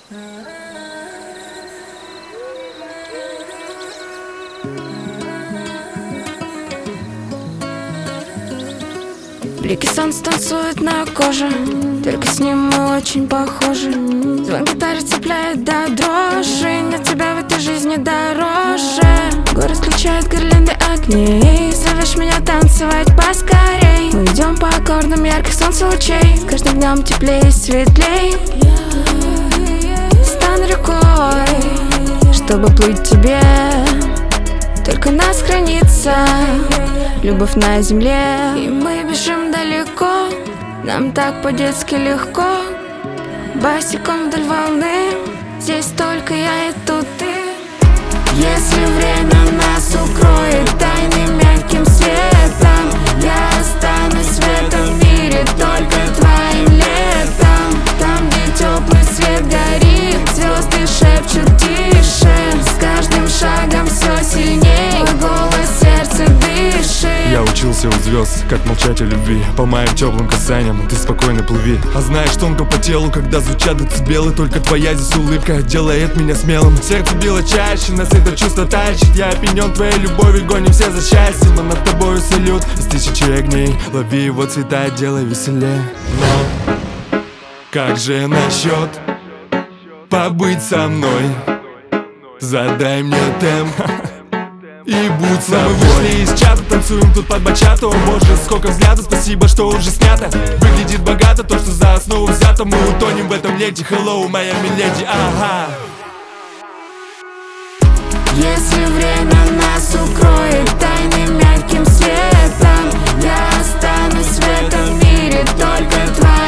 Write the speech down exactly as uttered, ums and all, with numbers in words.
Блики солнца танцуют на коже, только с ним мы очень похожи. Звон гитары цепляет до дрожи, нет тебя в этой жизни дороже. Город включает гирлянды огней, зовешь меня танцевать поскорей. Мы идем по аккордам ярких солнца лучей, с каждым днем теплее и светлей. Стану рекой, чтобы плыть тебе, только нас хранится любовь на земле. И мы бежим далеко, нам так по-детски легко, босиком вдоль волны, здесь только я и тут ты. Если время нас укроет тайным мягким светом, я останусь в этом мире только твоим летом. Там, где теплый свет горит, звезды шепчут тише, с каждым шагом все сильнее, мой голос сердце дышит. Я учился у звезд, как молчать о любви, по моим теплым касаниям ты спокойно плыви. А знаешь, тонко по телу, когда звучат децибелы, только твоя здесь улыбка делает меня смелым. Сердце било чаще, нас это чувство тащит, я опьянен твоей любовью, гоним все за счастьем. Но над тобою салют из тысячи огней, лови его цвета, делай веселее. Но как же насчет побыть со мной? Задай мне темп и будь собой. Мы вышли из чата, танцуем тут под бачату. О боже, сколько взглядов, спасибо, что уже снято. Выглядит богато то, что за основу взято. Мы утонем в этом лете, hello, моя миледи, ага. Если время нас укроет тайным мягким светом, я останусь в этом мире только твоим.